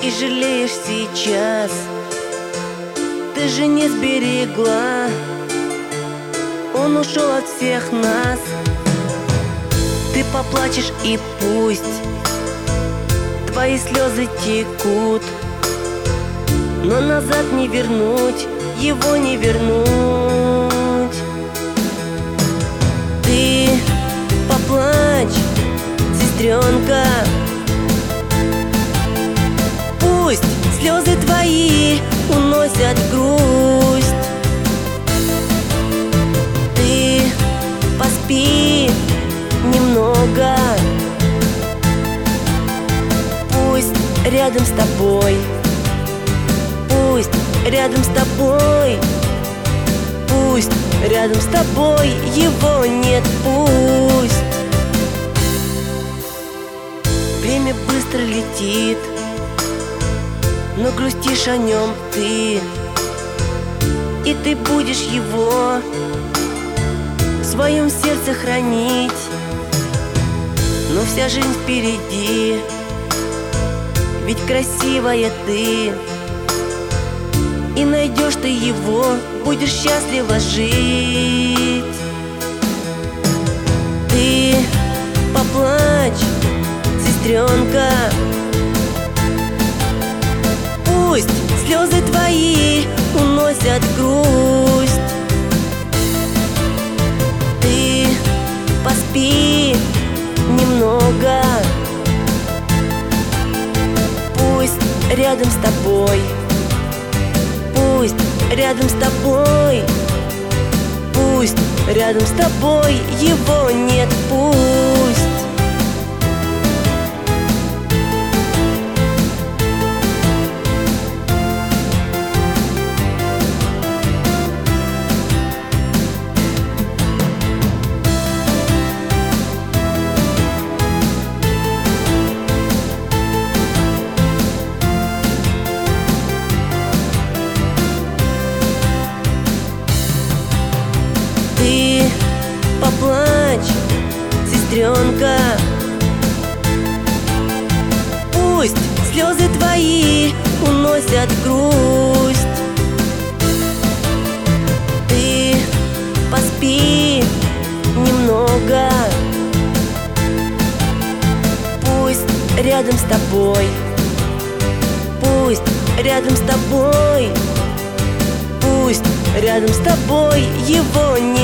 и жалеешь сейчас. Ты же не сберегла, он ушел от всех нас. Ты поплачешь и пусть твои слезы текут, но назад не вернуть, его не вернуть. Ты поплачь, сестренка, пусть слезы твои уносят грусть. Ты поспи немного, пусть рядом с тобой, пусть рядом с тобой, пусть рядом с тобой его нет, пусть. Время быстро летит, но грустишь о нем ты, и ты будешь его в своем сердце хранить. Но вся жизнь впереди, ведь красивая ты, и найдешь ты его, будешь счастливо жить. Ты поплачь, сестренка, пусть слезы твои уносят грусть. Ты поспи немного, пусть рядом с тобой, пусть рядом с тобой, пусть рядом с тобой его нет, пусть. Ты поплачь, сестренка, пусть слезы твои уносят грусть. Ты поспи немного, пусть рядом с тобой, пусть рядом с тобой, пусть рядом с тобой его нет.